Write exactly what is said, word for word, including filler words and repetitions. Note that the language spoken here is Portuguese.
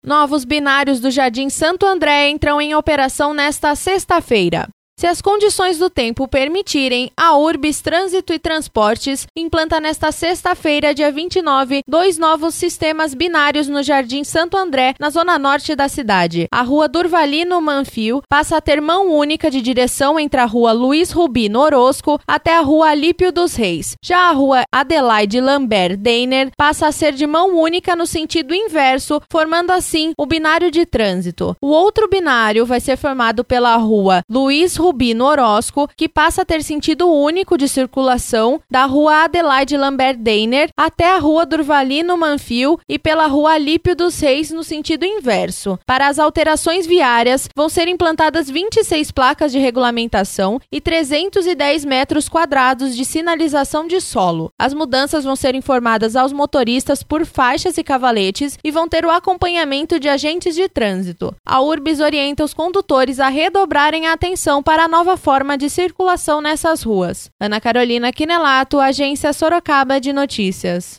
Novos binários do Jardim Santo André entram em operação nesta sexta-feira. Se as condições do tempo permitirem, a Urbis Trânsito e Transportes implanta nesta sexta-feira, dia vinte e nove, dois novos sistemas binários no Jardim Santo André, na zona norte da cidade. A Rua Durvalino Manfio passa a ter mão única de direção entre a Rua Luiz Rubino Orozco até a Rua Alípio dos Reis. Já a Rua Adelaide Lambert Deiner passa a ser de mão única no sentido inverso, formando assim o binário de trânsito. O outro binário vai ser formado pela Rua Luiz Rubino Orozco, que passa a ter sentido único de circulação da Rua Adelaide Lambert Deiner até a Rua Durvalino Manfio e pela Rua Alípio dos Reis no sentido inverso. Para as alterações viárias, vão ser implantadas vinte e seis placas de regulamentação e trezentos e dez metros quadrados de sinalização de solo. As mudanças vão ser informadas aos motoristas por faixas e cavaletes e vão ter o acompanhamento de agentes de trânsito. A Urbis orienta os condutores a redobrarem a atenção para a nova forma de circulação nessas ruas. Ana Carolina Quinelato, Agência Sorocaba de Notícias.